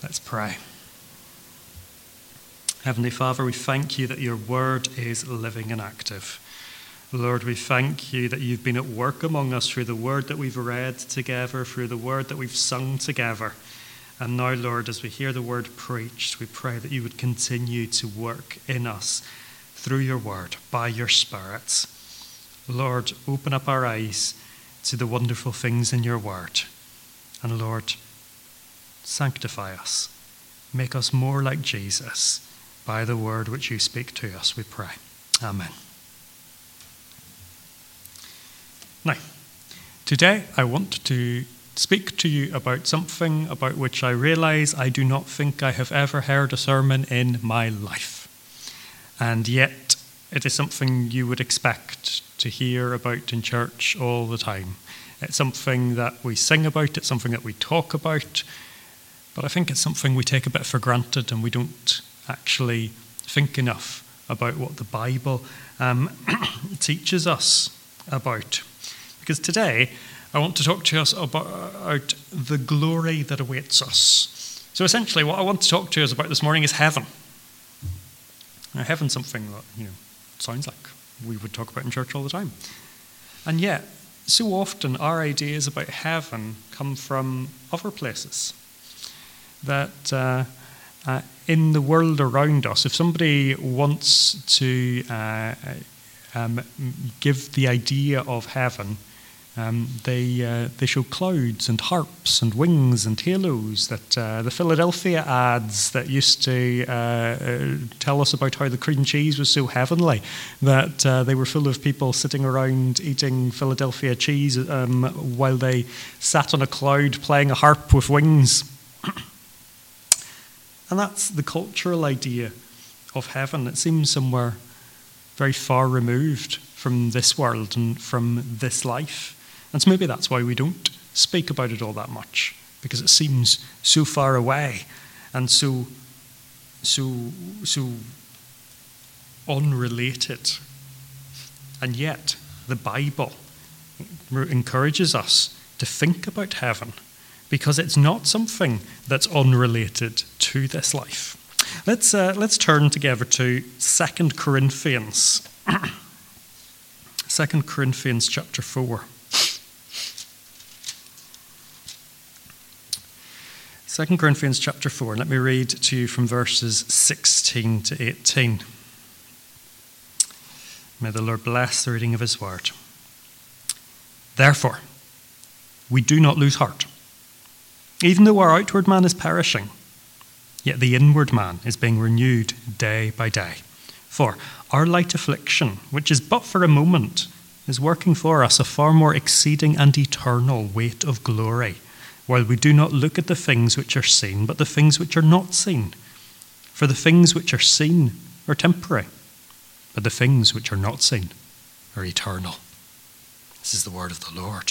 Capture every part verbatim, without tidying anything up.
Let's pray. Heavenly Father, we thank you that your word is living and active. Lord, we thank you that you've been at work among us through the word that we've read together, through the word that we've sung together. And now, Lord, as we hear the word preached, we pray that you would continue to work in us through your word, by your Spirit. Lord, open up our eyes to the wonderful things in your word. And Lord, sanctify us. Make us more like Jesus by the word which you speak to us, we pray. Amen. Now, today I want to speak to you about something about which I realize I do not think I have ever heard a sermon in my life. And yet it is something you would expect to hear about in church all the time. It's something that we sing about, it's something that we talk about, but I think it's something we take a bit for granted and we don't actually think enough about what the Bible um, teaches us about. Because today, I want to talk to us about the glory that awaits us. So essentially, what I want to talk to us about this morning is heaven. Now, heaven's something that, you know, sounds like we would talk about in church all the time. And yet, so often our ideas about heaven come from other places. That uh, uh, in the world around us, if somebody wants to uh, um, give the idea of heaven, Um, they uh, they show clouds and harps and wings and halos. That uh, the Philadelphia ads that used to uh, uh, tell us about how the cream cheese was so heavenly, that uh, they were full of people sitting around eating Philadelphia cheese um, while they sat on a cloud playing a harp with wings. And that's the cultural idea of heaven. It seems somewhere very far removed from this world and from this life. And so maybe that's why we don't speak about it all that much, because it seems so far away and so, so, so unrelated. And yet, the Bible encourages us to think about heaven, because it's not something that's unrelated to this life. Let's uh, let's turn together to Second Corinthians. Second Corinthians chapter four. Second Corinthians chapter four. Let me read to you from verses sixteen to eighteen. May the Lord bless the reading of his word. Therefore, we do not lose heart. Even though our outward man is perishing, yet the inward man is being renewed day by day. For our light affliction, which is but for a moment, is working for us a far more exceeding and eternal weight of glory, while we do not look at the things which are seen, but the things which are not seen. For the things which are seen are temporary, but the things which are not seen are eternal. This is the word of the Lord.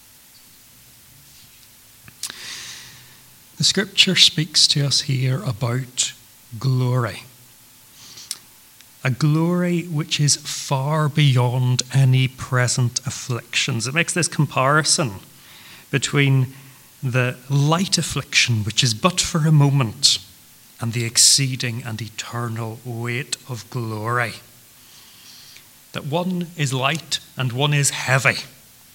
The scripture speaks to us here about glory. A glory which is far beyond any present afflictions. It makes this comparison between the light affliction, which is but for a moment, and the exceeding and eternal weight of glory. That one is light and one is heavy.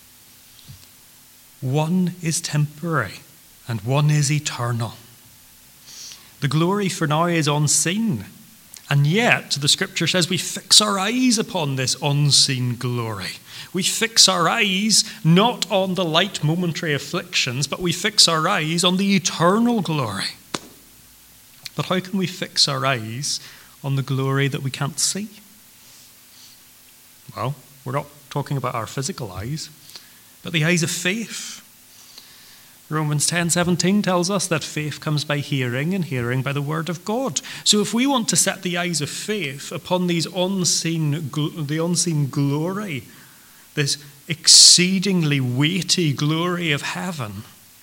One is temporary and one is eternal. The glory for now is unseen. And yet, the scripture says we fix our eyes upon this unseen glory. We fix our eyes not on the light momentary afflictions, but we fix our eyes on the eternal glory. But how can we fix our eyes on the glory that we can't see? Well, we're not talking about our physical eyes, but the eyes of faith. Romans ten seventeen tells us that faith comes by hearing, and hearing by the word of God. So if we want to set the eyes of faith upon these unseen, the unseen glory, this exceedingly weighty glory of heaven,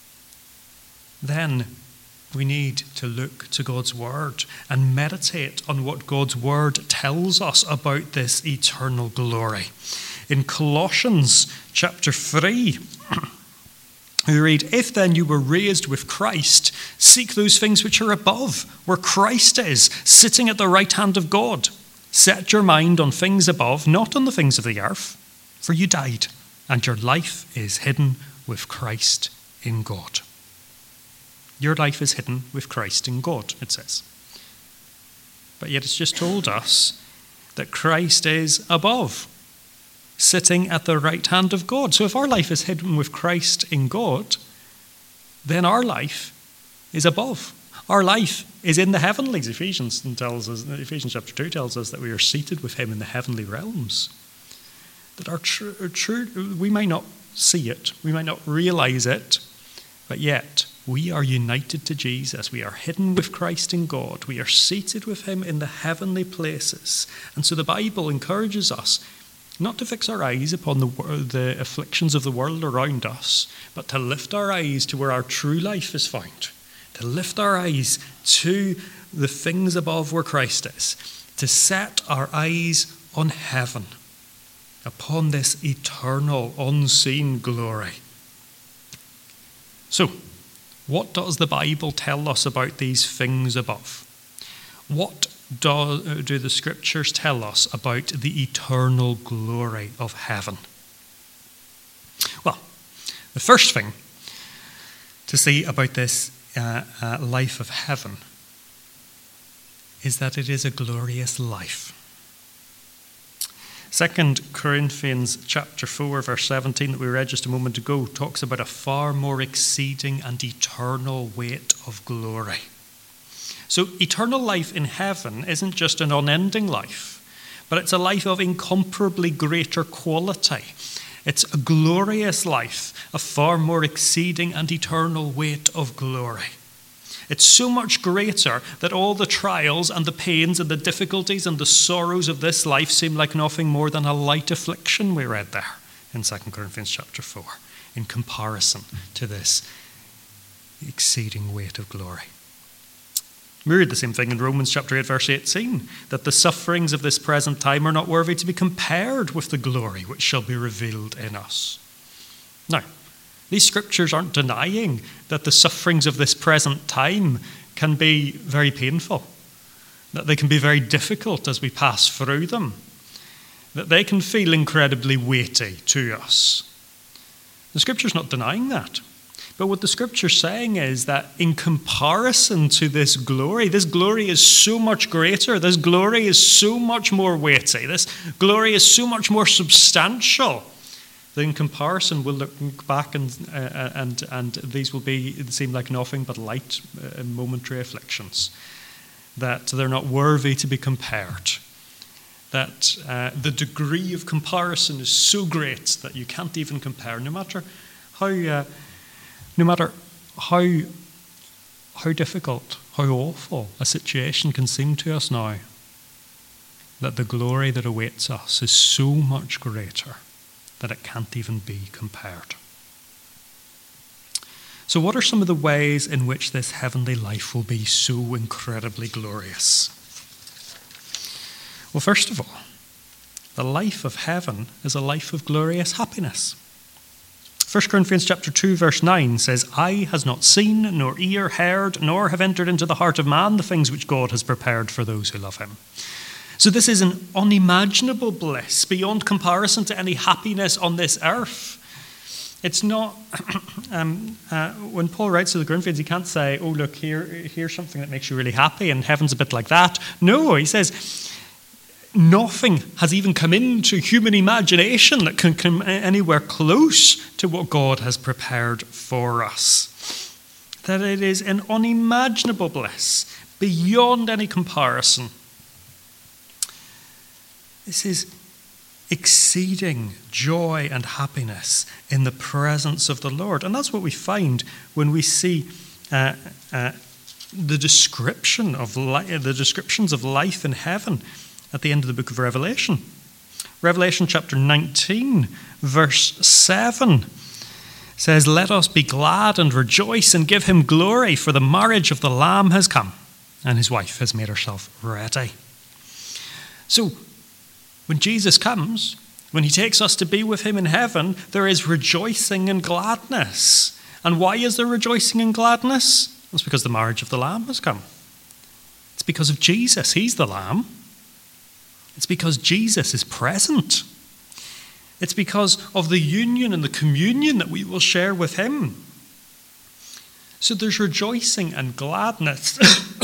then we need to look to God's word and meditate on what God's word tells us about this eternal glory. In Colossians chapter three, We read, if then you were raised with Christ, seek those things which are above, where Christ is, sitting at the right hand of God. Set your mind on things above, not on the things of the earth, for you died, and your life is hidden with Christ in God. Your life is hidden with Christ in God, it says. But yet it's just told us that Christ is above, sitting at the right hand of God. So if our life is hidden with Christ in God, then our life is above. Our life is in the heavenlies. Ephesians tells us, Ephesians chapter two tells us that we are seated with him in the heavenly realms. That our true, true, we might not see it, we might not realize it, but yet we are united to Jesus. We are hidden with Christ in God. We are seated with him in the heavenly places. And so the Bible encourages us not to fix our eyes upon the, the afflictions of the world around us, but to lift our eyes to where our true life is found. To lift our eyes to the things above where Christ is. To set our eyes on heaven, upon this eternal, unseen glory. So, what does the Bible tell us about these things above? What do, do the scriptures tell us about the eternal glory of heaven? Well, the first thing to see about this uh, uh, life of heaven is that it is a glorious life. Second Corinthians chapter four, verse seventeen, that we read just a moment ago, talks about a far more exceeding and eternal weight of glory. So eternal life in heaven isn't just an unending life, but it's a life of incomparably greater quality. It's a glorious life, a far more exceeding and eternal weight of glory. It's so much greater that all the trials and the pains and the difficulties and the sorrows of this life seem like nothing more than a light affliction, we read there in Second Corinthians chapter four, in comparison to this exceeding weight of glory. We read the same thing in Romans chapter eight, verse eighteen, that the sufferings of this present time are not worthy to be compared with the glory which shall be revealed in us. Now, these scriptures aren't denying that the sufferings of this present time can be very painful, that they can be very difficult as we pass through them, that they can feel incredibly weighty to us. The scripture's not denying that. But what the scripture's saying is that in comparison to this glory, this glory is so much greater, this glory is so much more weighty, this glory is so much more substantial, that in comparison we'll look back and uh, and and these will be seem like nothing but light uh, momentary afflictions, that they're not worthy to be compared, that uh, the degree of comparison is so great that you can't even compare, no matter how uh, no matter how how difficult, how awful a situation can seem to us now, that the glory that awaits us is so much greater that it can't even be compared. So what are some of the ways in which this heavenly life will be so incredibly glorious? Well, first of all, the life of heaven is a life of glorious happiness. First Corinthians chapter two, verse nine says, "Eye has not seen, nor ear heard, nor have entered into the heart of man the things which God has prepared for those who love him." So this is an unimaginable bliss beyond comparison to any happiness on this earth. It's not, um, uh, when Paul writes to the Corinthians, he can't say, oh, look, here, here's something that makes you really happy and heaven's a bit like that. No, he says, nothing has even come into human imagination that can come anywhere close to what God has prepared for us. That it is an unimaginable bliss beyond any comparison. This is exceeding joy and happiness in the presence of the Lord. And that's what we find when we see uh, uh, the description of li- the descriptions of life in heaven at the end of the book of Revelation. Revelation chapter nineteen, verse seven says, "Let us be glad and rejoice and give him glory, for the marriage of the Lamb has come, and his wife has made herself ready." So, when Jesus comes, when he takes us to be with him in heaven, there is rejoicing and gladness. And why is there rejoicing and gladness? It's because the marriage of the Lamb has come. It's because of Jesus. He's the Lamb. It's because Jesus is present. It's because of the union and the communion that we will share with him. So there's rejoicing and gladness.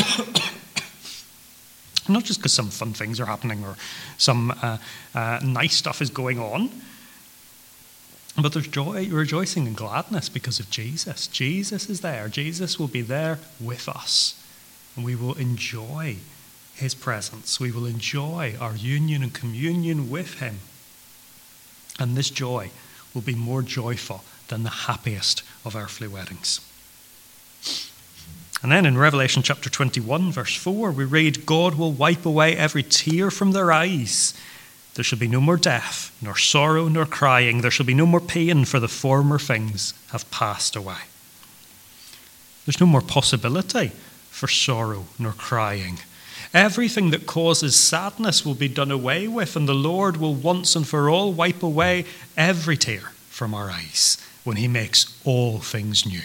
Not just because some fun things are happening or some uh, uh, nice stuff is going on, but there's joy, rejoicing and gladness because of Jesus. Jesus is there. Jesus will be there with us. And we will enjoy his presence. We will enjoy our union and communion with him. And this joy will be more joyful than the happiest of earthly weddings. And then in Revelation chapter twenty-one, verse four, we read, God will wipe away every tear from their eyes. There shall be no more death, nor sorrow, nor crying. There shall be no more pain, for the former things have passed away. There's no more possibility for sorrow nor crying. Everything that causes sadness will be done away with, and the Lord will once and for all wipe away every tear from our eyes when he makes all things new.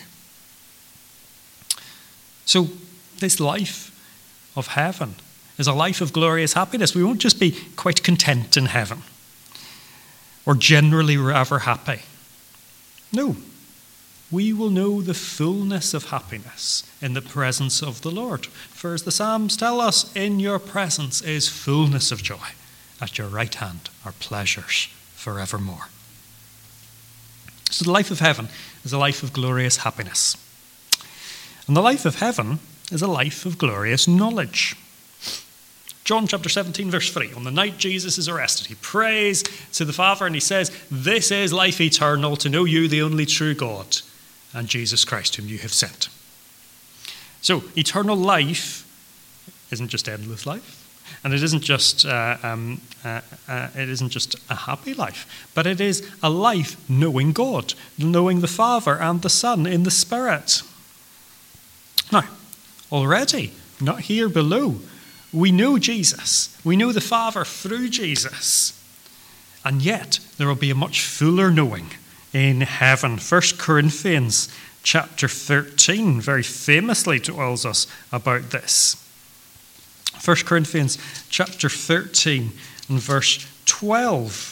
So this life of heaven is a life of glorious happiness. We won't just be quite content in heaven or generally rather happy. No, we will know the fullness of happiness in the presence of the Lord. For as the Psalms tell us, in your presence is fullness of joy. At your right hand are pleasures forevermore. So the life of heaven is a life of glorious happiness. And the life of heaven is a life of glorious knowledge. John chapter seventeen, verse three. On the night Jesus is arrested, he prays to the Father and he says, this is life eternal, to know you, the only true God, and Jesus Christ, whom you have sent. So eternal life isn't just endless life, and it isn't just uh, um, uh, uh, it isn't just a happy life, but it is a life knowing God, knowing the Father and the Son in the Spirit. Now, already, not here below, we know Jesus. We know the Father through Jesus. And yet, there will be a much fuller knowing in heaven. First Corinthians chapter thirteen very famously tells us about this. First Corinthians chapter thirteen and verse twelve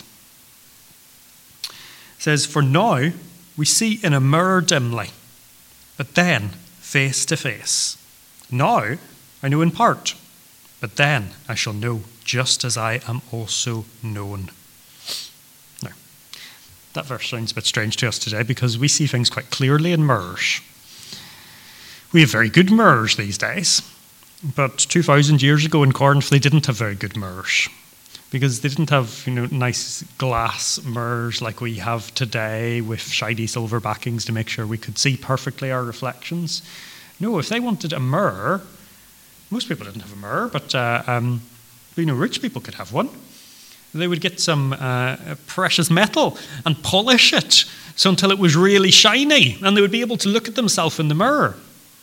says, for now we see in a mirror dimly, but then face to face. Now I know in part, but then I shall know just as I am also known. Now, that verse sounds a bit strange to us today because we see things quite clearly in mirrors. We have very good mirrors these days, but two thousand years ago in Corinth they didn't have very good mirrors because they didn't have, you know, nice glass mirrors like we have today with shiny silver backings to make sure we could see perfectly our reflections. No, if they wanted a mirror, most people didn't have a mirror, but uh, um, you know, rich people could have one. They would get some uh, precious metal and polish it so until it was really shiny, and they would be able to look at themselves in the mirror.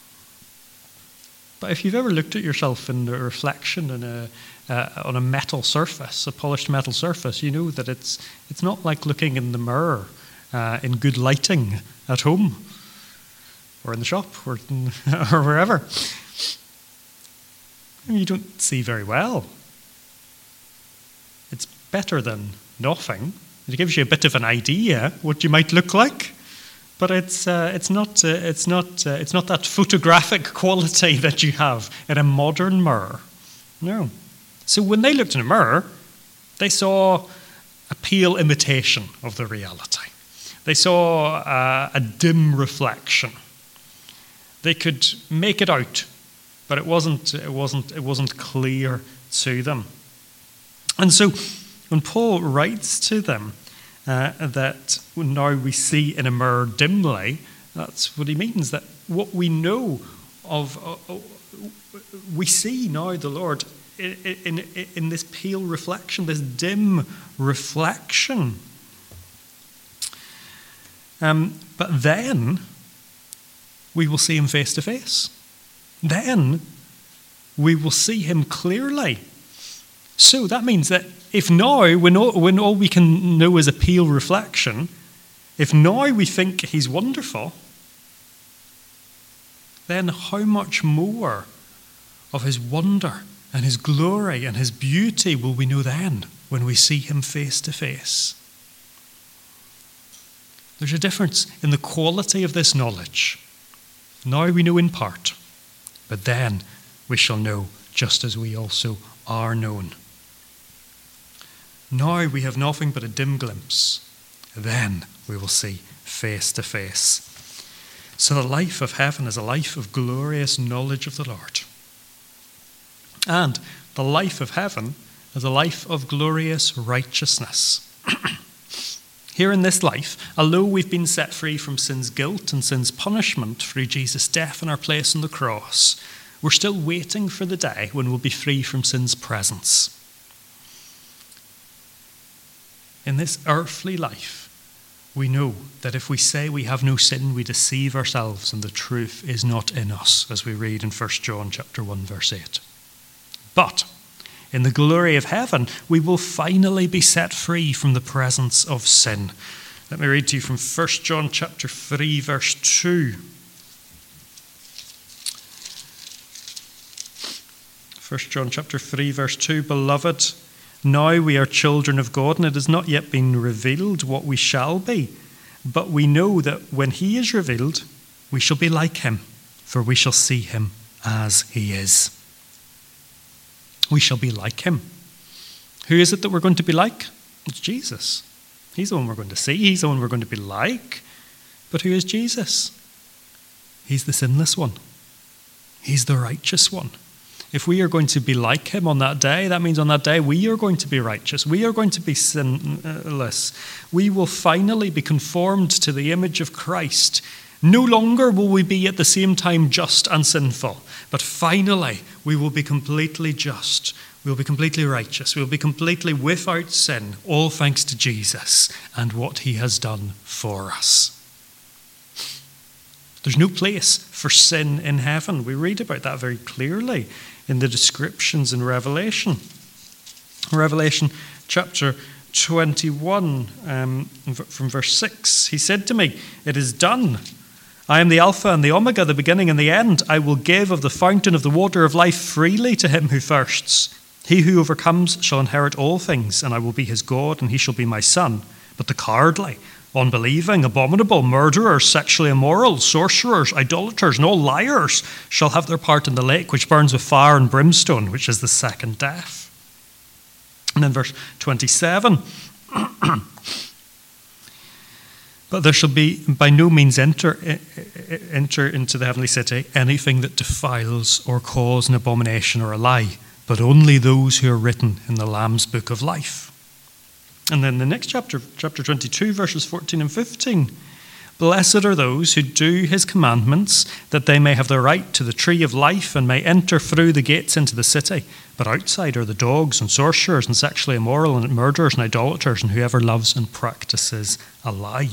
But if you've ever looked at yourself in a reflection in a, uh, on a metal surface, a polished metal surface, you know that it's it's not like looking in the mirror uh, in good lighting at home or in the shop or, in, or wherever. You don't see very well. It's better than nothing. It gives you a bit of an idea what you might look like, but it's uh, it's not uh, it's not uh, it's not that photographic quality that you have in a modern mirror. No. So when they looked in a mirror, they saw a pale imitation of the reality. They saw uh, a dim reflection. They could make it out, but it wasn't it wasn't it wasn't clear to them. And so when Paul writes to them uh, that now we see in a mirror dimly, that's what he means, that what we know of, uh, we see now the Lord in, in, in this pale reflection, this dim reflection. Um, but then we will see him face to face. Then we will see him clearly. So that means that if now, when all, when all we can know is a pale reflection, if now we think he's wonderful, then how much more of his wonder and his glory and his beauty will we know then when we see him face to face? There's a difference in the quality of this knowledge. Now we know in part, but then we shall know just as we also are known. Now we have nothing but a dim glimpse. Then we will see face to face. So the life of heaven is a life of glorious knowledge of the Lord. And the life of heaven is a life of glorious righteousness. Here in this life, although we've been set free from sin's guilt and sin's punishment through Jesus' death in our place on the cross, we're still waiting for the day when we'll be free from sin's presence. In this earthly life, we know that if we say we have no sin, we deceive ourselves and the truth is not in us, as we read in First John chapter one, verse eight. But in the glory of heaven, we will finally be set free from the presence of sin. Let me read to you from First John chapter three, verse two. First John chapter three, verse two, Beloved, now we are children of God, and it has not yet been revealed what we shall be. But we know that when he is revealed, we shall be like him, for we shall see him as he is. We shall be like him. Who is it that we're going to be like? It's Jesus. He's the one we're going to see. He's the one we're going to be like. But who is Jesus? He's the sinless one. He's the righteous one. If we are going to be like him on that day, that means on that day we are going to be righteous. We are going to be sinless. We will finally be conformed to the image of Christ. No longer will we be at the same time just and sinful, but finally we will be completely just. We will be completely righteous. We will be completely without sin, all thanks to Jesus and what he has done for us. There's no place for sin in heaven. We read about that very clearly in the descriptions in Revelation. Revelation chapter twenty-one, um, from verse six. He said to me, "It is done. I am the Alpha and the Omega, the beginning and the end. I will give of the fountain of the water of life freely to him who thirsts. He who overcomes shall inherit all things, and I will be his God, and he shall be my son. But the cowardly, unbelieving, abominable, murderers, sexually immoral, sorcerers, idolaters, and all liars shall have their part in the lake which burns with fire and brimstone, which is the second death." And then verse twenty-seven. "But there shall be by no means enter, enter into the heavenly city anything that defiles or calls an abomination or a lie, but only those who are written in the Lamb's book of life." And then the next chapter, chapter twenty-two, verses fourteen and fifteen. "Blessed are those who do his commandments, that they may have the right to the tree of life and may enter through the gates into the city. But outside are the dogs and sorcerers and sexually immoral and murderers and idolaters and whoever loves and practices a lie."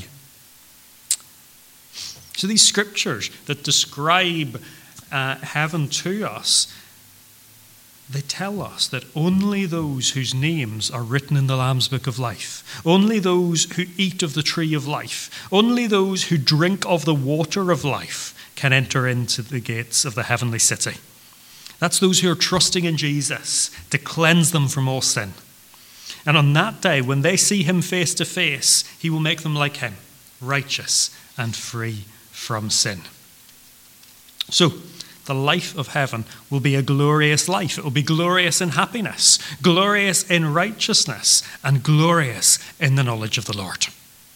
So these scriptures that describe uh, heaven to us, they tell us that only those whose names are written in the Lamb's book of life, only those who eat of the tree of life, only those who drink of the water of life can enter into the gates of the heavenly city. That's those who are trusting in Jesus to cleanse them from all sin. And on that day, when they see him face to face, he will make them like him, righteous and free from sin. So, the life of heaven will be a glorious life. It will be glorious in happiness, glorious in righteousness, and glorious in the knowledge of the Lord.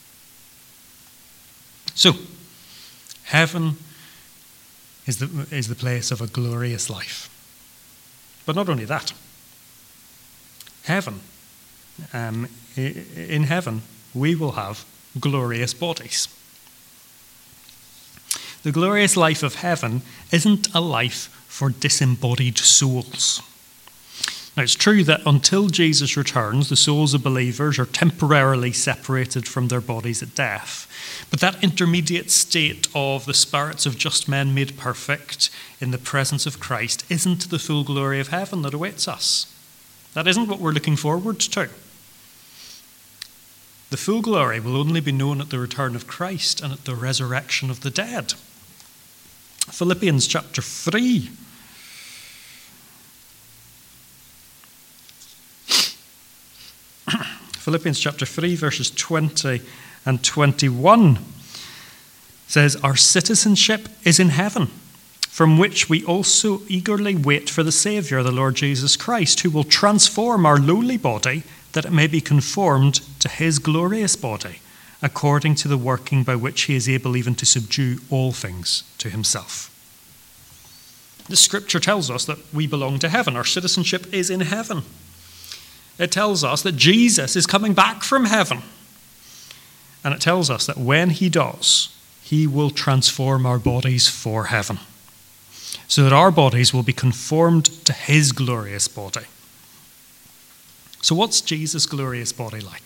So, heaven is the, is the place of a glorious life. But not only that. Heaven, um, in heaven, we will have glorious bodies. The glorious life of heaven isn't a life for disembodied souls. Now, it's true that until Jesus returns, the souls of believers are temporarily separated from their bodies at death. But that intermediate state of the spirits of just men made perfect in the presence of Christ isn't the full glory of heaven that awaits us. That isn't what we're looking forward to. The full glory will only be known at the return of Christ and at the resurrection of the dead. Philippians chapter three. Philippians chapter three, verses twenty and twenty-one says, "Our citizenship is in heaven, from which we also eagerly wait for the Saviour, the Lord Jesus Christ, who will transform our lowly body, that it may be conformed to his glorious body, according to the working by which he is able even to subdue all things to himself." The scripture tells us that we belong to heaven. Our citizenship is in heaven. It tells us that Jesus is coming back from heaven. And it tells us that when he does, he will transform our bodies for heaven, so that our bodies will be conformed to his glorious body. So what's Jesus' glorious body like?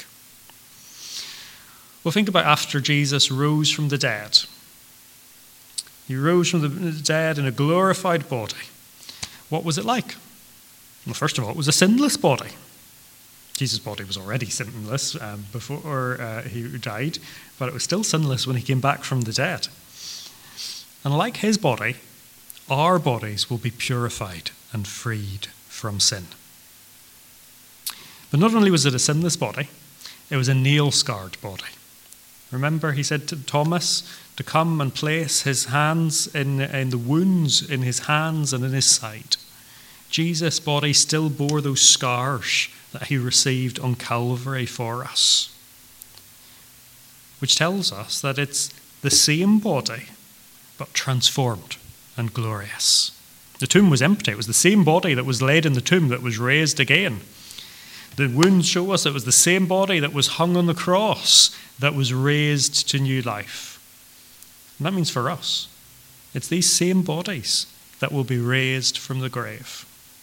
Well, think about after Jesus rose from the dead. He rose from the dead in a glorified body. What was it like? Well, first of all, it was a sinless body. Jesus' body was already sinless um, before uh, he died, but it was still sinless when he came back from the dead. And like his body, our bodies will be purified and freed from sin. But not only was it a sinless body, it was a nail-scarred body. Remember, he said to Thomas to come and place his hands in, in the wounds in his hands and in his side. Jesus' body still bore those scars that he received on Calvary for us, which tells us that it's the same body, but transformed and glorious. The tomb was empty. It was the same body that was laid in the tomb that was raised again. The wounds show us it was the same body that was hung on the cross that was raised to new life. And that means for us, it's these same bodies that will be raised from the grave.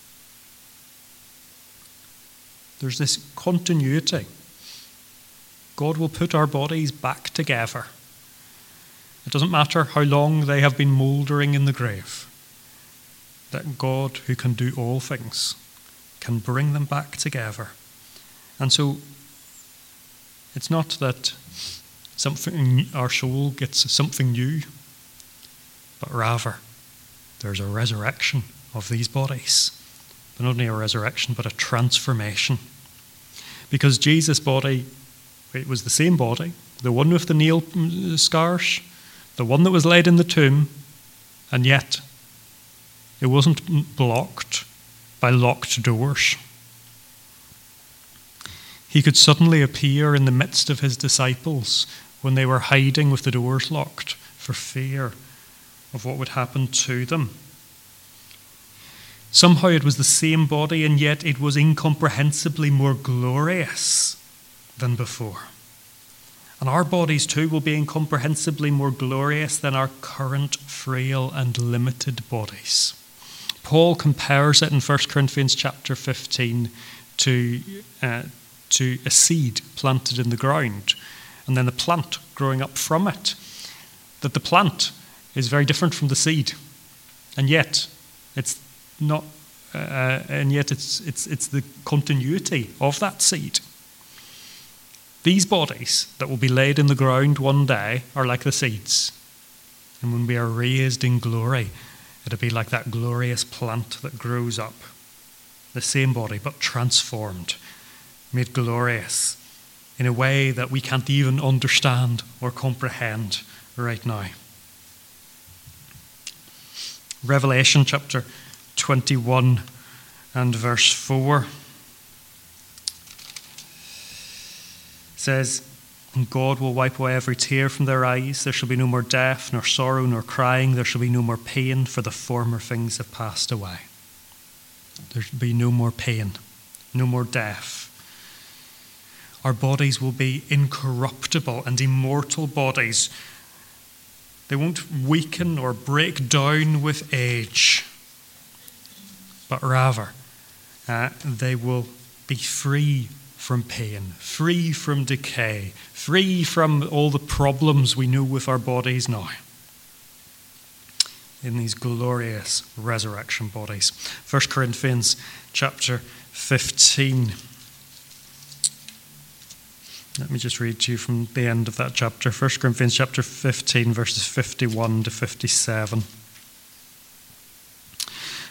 There's this continuity. God will put our bodies back together. It doesn't matter how long they have been mouldering in the grave. That God, who can do all things, can bring them back together. And so it's not that something, our soul gets something new, but rather there's a resurrection of these bodies. But not only a resurrection, but a transformation. Because Jesus' body, it was the same body, the one with the nail scars, the one that was laid in the tomb, and yet it wasn't blocked by locked doors. He could suddenly appear in the midst of his disciples when they were hiding with the doors locked for fear of what would happen to them. Somehow it was the same body, and yet it was incomprehensibly more glorious than before. And our bodies too will be incomprehensibly more glorious than our current frail and limited bodies. Paul compares it in First Corinthians chapter fifteen to, uh, to a seed planted in the ground, and then the plant growing up from it. That the plant is very different from the seed, and yet it's not, uh, and yet it's it's it's the continuity of that seed. These bodies that will be laid in the ground one day are like the seeds, and when we are raised in glory, it'll be like that glorious plant that grows up, the same body but transformed, made glorious in a way that we can't even understand or comprehend right now. Revelation chapter twenty-one and verse four says, "And God will wipe away every tear from their eyes. There shall be no more death, nor sorrow, nor crying. There shall be no more pain, for the former things have passed away." There shall be no more pain, no more death. Our bodies will be incorruptible and immortal bodies. They won't weaken or break down with age, but rather uh, they will be free from pain, free from decay, free from all the problems we know with our bodies now, in these glorious resurrection bodies. First Corinthians chapter fifteen. Let me just read to you from the end of that chapter. First Corinthians chapter fifteen, verses fifty-one to fifty-seven.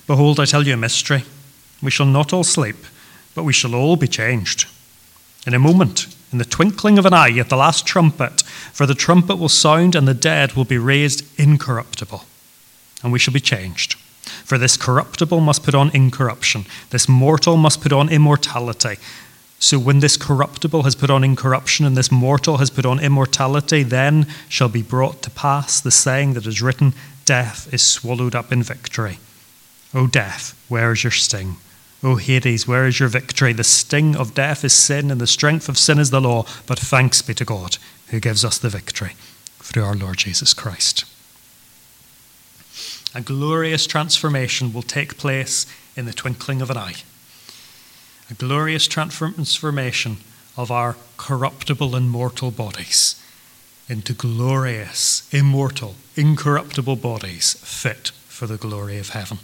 Behold, I tell you a mystery. We shall not all sleep, but we shall all be changed. In a moment, in the twinkling of an eye, at the last trumpet, for the trumpet will sound, and the dead will be raised incorruptible, and we shall be changed. For this corruptible must put on incorruption, this mortal must put on immortality. So when this corruptible has put on incorruption, and this mortal has put on immortality, then shall be brought to pass the saying that is written, death is swallowed up in victory. O death, where is your sting? O Hades, where is your victory? The sting of death is sin, and the strength of sin is the law. But thanks be to God, who gives us the victory through our Lord Jesus Christ. A glorious transformation will take place in the twinkling of an eye. A glorious transformation of our corruptible and mortal bodies into glorious, immortal, incorruptible bodies fit for the glory of heaven.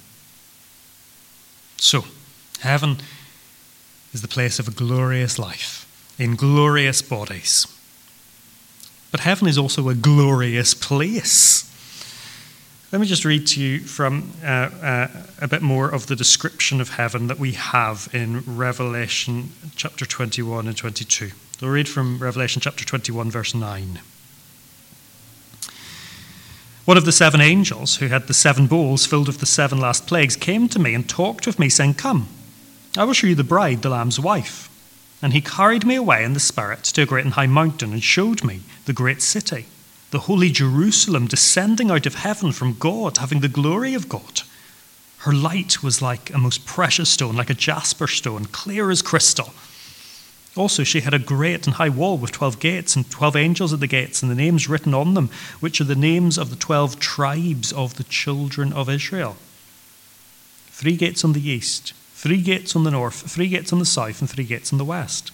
So, heaven is the place of a glorious life, in glorious bodies. But heaven is also a glorious place. Let me just read to you from uh, uh, a bit more of the description of heaven that we have in Revelation chapter twenty-one and twenty-two. We'll read from Revelation chapter twenty-one, verse nine. One of the seven angels who had the seven bowls filled with the seven last plagues came to me and talked with me, saying, Come, I will show you the bride, the Lamb's wife. And he carried me away in the Spirit to a great and high mountain and showed me the great city, the holy Jerusalem, descending out of heaven from God, having the glory of God. Her light was like a most precious stone, like a jasper stone, clear as crystal. Also, she had a great and high wall with twelve gates and twelve angels at the gates, and the names written on them, which are the names of the twelve tribes of the children of Israel. Three gates on the east, three gates on the north, three gates on the south, and three gates on the west.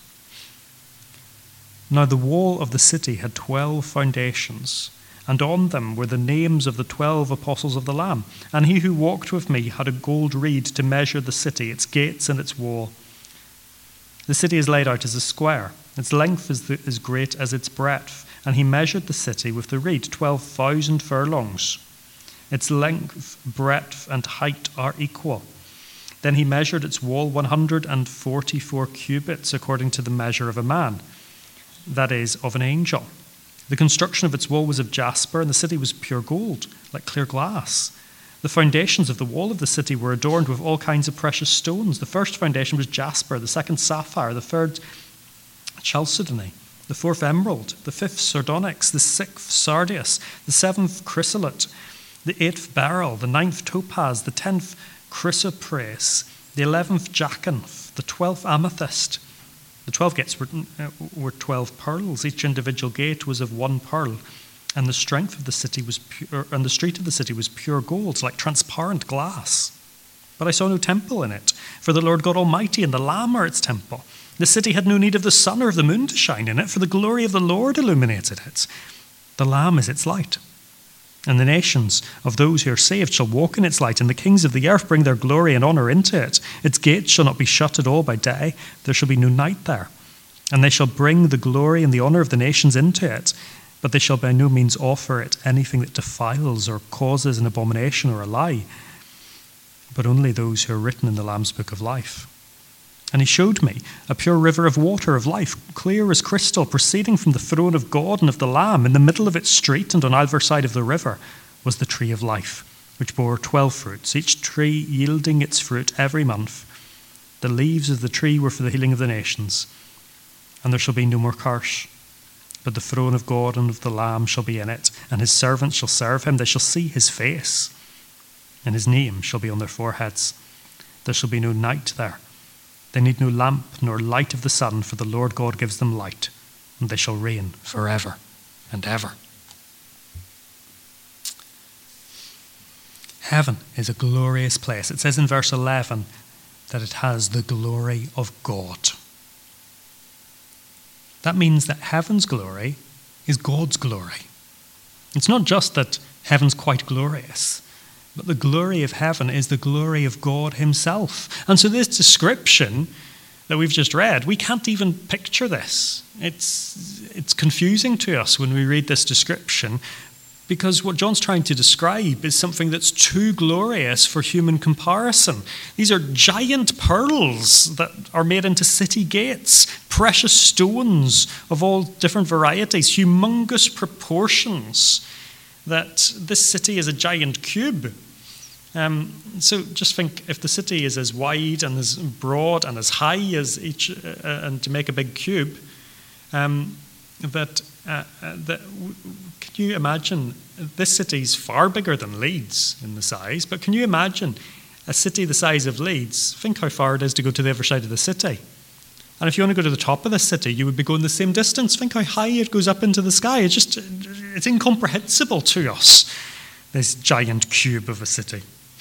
Now the wall of the city had twelve foundations, and on them were the names of the twelve apostles of the Lamb. And he who walked with me had a gold reed to measure the city, its gates and its wall. The city is laid out as a square. Its length is the, as great as its breadth. And he measured the city with the reed, twelve thousand furlongs. Its length, breadth, and height are equal. Then he measured its wall one hundred forty-four cubits, according to the measure of a man, that is, of an angel. The construction of its wall was of jasper, and the city was pure gold, like clear glass. The foundations of the wall of the city were adorned with all kinds of precious stones. The first foundation was jasper, the second sapphire, the third chalcedony, the fourth emerald, the fifth sardonyx, the sixth sardius, the seventh chrysolite, the eighth beryl, the ninth topaz, the tenth chrysoprase, the eleventh jacinth, the twelfth amethyst. The twelve gates were, uh, were twelve pearls. Each individual gate was of one pearl. And the strength of the city was pure, and the street of the city was pure gold, like transparent glass. But I saw no temple in it, for the Lord God Almighty and the Lamb are its temple. The city had no need of the sun or of the moon to shine in it, for the glory of the Lord illuminated it. The Lamb is its light. And the nations of those who are saved shall walk in its light, and the kings of the earth bring their glory and honor into it. Its gates shall not be shut at all by day. There shall be no night there. And they shall bring the glory and the honor of the nations into it. But they shall by no means offer it anything that defiles or causes an abomination or a lie, but only those who are written in the Lamb's book of life. And he showed me a pure river of water of life, clear as crystal, proceeding from the throne of God and of the Lamb. In the middle of its street and on either side of the river was the tree of life, which bore twelve fruits, each tree yielding its fruit every month. The leaves of the tree were for the healing of the nations. And there shall be no more curse, but the throne of God and of the Lamb shall be in it, and his servants shall serve him. They shall see his face, and his name shall be on their foreheads. There shall be no night there. They need no lamp nor light of the sun, for the Lord God gives them light, and they shall reign forever and ever. Heaven is a glorious place. It says in verse eleven that it has the glory of God. That means that heaven's glory is God's glory. It's not just that heaven's quite glorious, but the glory of heaven is the glory of God himself. And so this description that we've just read, we can't even picture this. It's, it's confusing to us when we read this description, Because what John's trying to describe is something that's too glorious for human comparison. These are giant pearls that are made into city gates, precious stones of all different varieties, humongous proportions, that this city is a giant cube. Um, so just think, if the city is as wide and as broad and as high as each, uh, and to make a big cube, um, that, uh, uh, that w- can you imagine, this city's far bigger than Leeds in the size, but can you imagine a city the size of Leeds? Think how far it is to go to the other side of the city. And if you want to go to the top of the city, you would be going the same distance. Think how high it goes up into the sky. It's just, it's incomprehensible to us, this giant cube of a city.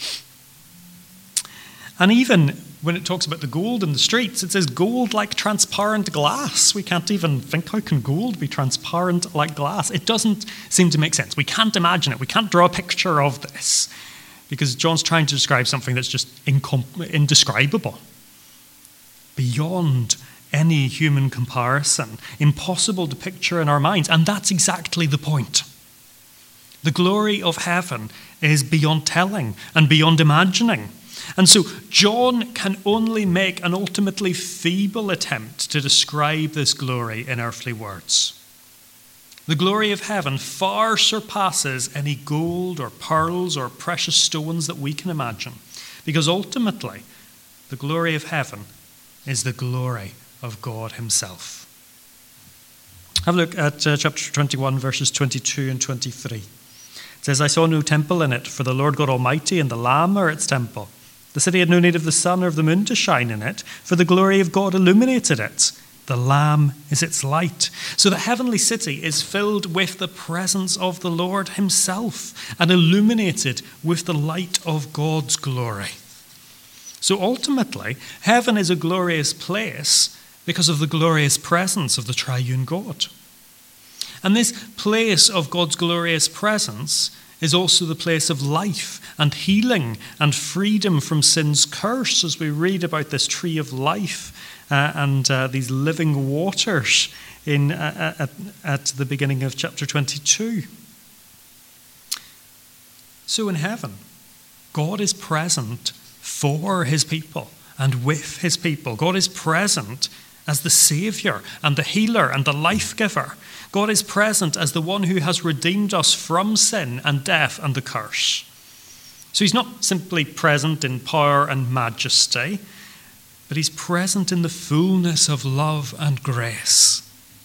And even when it talks about the gold in the streets, it says gold like transparent glass. We can't even think, how can gold be transparent like glass? It doesn't seem to make sense. We can't imagine it. We can't draw a picture of this, because John's trying to describe something that's just incom- indescribable, beyond any human comparison, impossible to picture in our minds. And that's exactly the point. The glory of heaven is beyond telling and beyond imagining. And so John can only make an ultimately feeble attempt to describe this glory in earthly words. The glory of heaven far surpasses any gold or pearls or precious stones that we can imagine, because ultimately the glory of heaven is the glory of God himself. Have a look at uh, chapter twenty-one, verses twenty-two and twenty-three. It says, I saw no temple in it, for the Lord God Almighty and the Lamb are its temple. The city had no need of the sun or of the moon to shine in it, for the glory of God illuminated it. The Lamb is its light. So the heavenly city is filled with the presence of the Lord himself and illuminated with the light of God's glory. So ultimately, heaven is a glorious place because of the glorious presence of the triune God. And this place of God's glorious presence is also the place of life and healing and freedom from sin's curse, as we read about this tree of life uh, and uh, these living waters in uh, at, at the beginning of chapter twenty-two. So in heaven, God is present for his people and with his people. God is present as the Saviour and the healer and the life giver. God is present as the one who has redeemed us from sin and death and the curse. So he's not simply present in power and majesty, but he's present in the fullness of love and grace.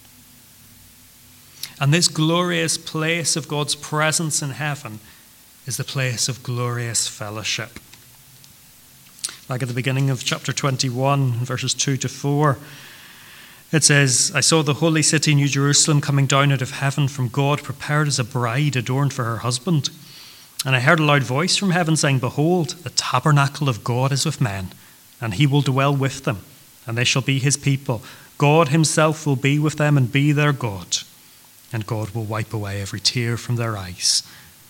And this glorious place of God's presence in heaven is the place of glorious fellowship. Like at the beginning of chapter twenty-one, verses two to four, it says, I saw the holy city, New Jerusalem, coming down out of heaven from God, prepared as a bride adorned for her husband. And I heard a loud voice from heaven saying, Behold, the tabernacle of God is with men, and he will dwell with them, and they shall be his people. God himself will be with them and be their God, and God will wipe away every tear from their eyes.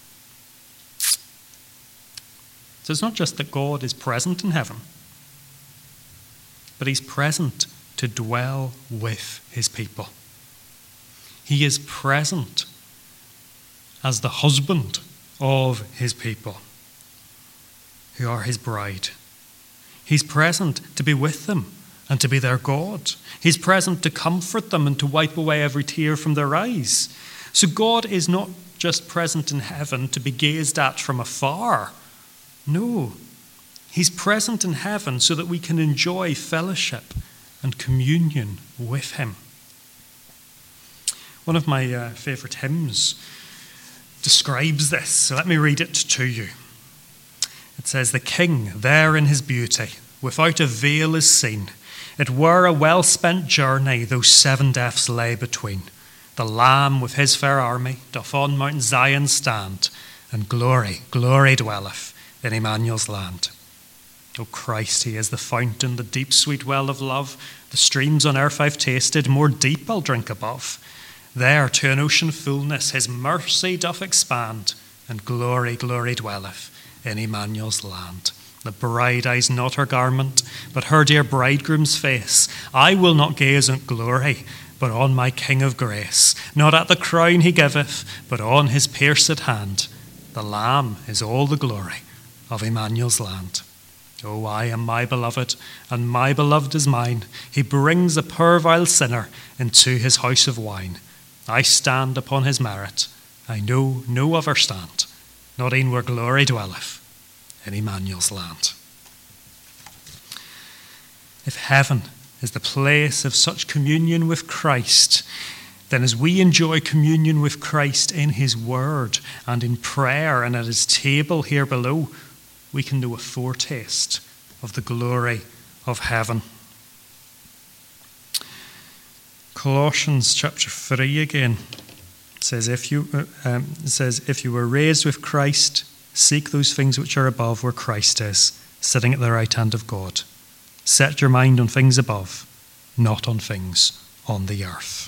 So it's not just that God is present in heaven, but he's present to dwell with his people. He is present as the husband of his people, who are his bride. He's present to be with them and to be their God. He's present to comfort them and to wipe away every tear from their eyes. So God is not just present in heaven to be gazed at from afar. No, he's present in heaven so that we can enjoy fellowship and communion with him. One of my uh, favourite hymns describes this, so let me read it to you. It says, The King there in his beauty, without a veil is seen. It were a well-spent journey, though seven deaths lay between. The Lamb with his fair army doth on Mount Zion stand, and glory, glory dwelleth in Emmanuel's land. O Christ, he is the fountain, the deep sweet well of love. The streams on earth I've tasted, more deep I'll drink above. There to an ocean fullness his mercy doth expand, and glory, glory dwelleth in Emmanuel's land. The bride eyes not her garment, but her dear bridegroom's face. I will not gaze on glory, but on my King of grace. Not at the crown he giveth, but on his pierced hand. The Lamb is all the glory of Emmanuel's land. Oh, I am my beloved, and my beloved is mine. He brings a poor vile sinner into his house of wine. I stand upon his merit. I know no other stand, not e'en where glory dwelleth in Emmanuel's land. If heaven is the place of such communion with Christ, then as we enjoy communion with Christ in his word and in prayer and at his table here below, we can know a foretaste of the glory of heaven. Colossians chapter three again says, if you um, says, if you were raised with Christ, seek those things which are above, where Christ is, sitting at the right hand of God. Set your mind on things above, not on things on the earth.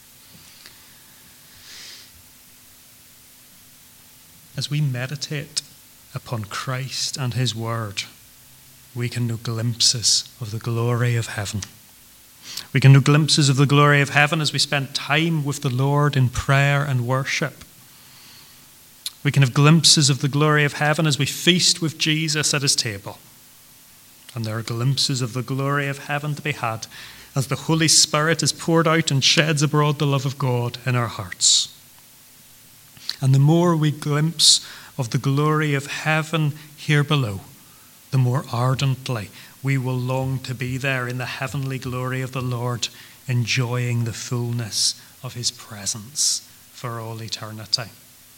As we meditate upon Christ and his word, we can know glimpses of the glory of heaven. We can know glimpses of the glory of heaven as we spend time with the Lord in prayer and worship. We can have glimpses of the glory of heaven as we feast with Jesus at his table. And there are glimpses of the glory of heaven to be had as the Holy Spirit is poured out and sheds abroad the love of God in our hearts. And the more we glimpse of the glory of heaven here below, the more ardently we will long to be there in the heavenly glory of the Lord, enjoying the fullness of his presence for all eternity.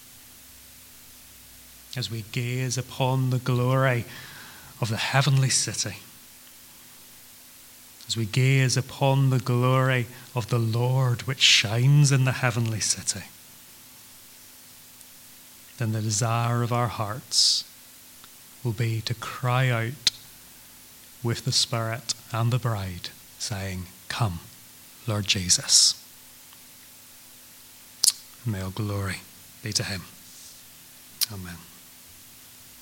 As we gaze upon the glory of the heavenly city, as we gaze upon the glory of the Lord which shines in the heavenly city, then the desire of our hearts will be to cry out with the Spirit and the bride, saying, "Come, Lord Jesus." May all glory be to him. Amen.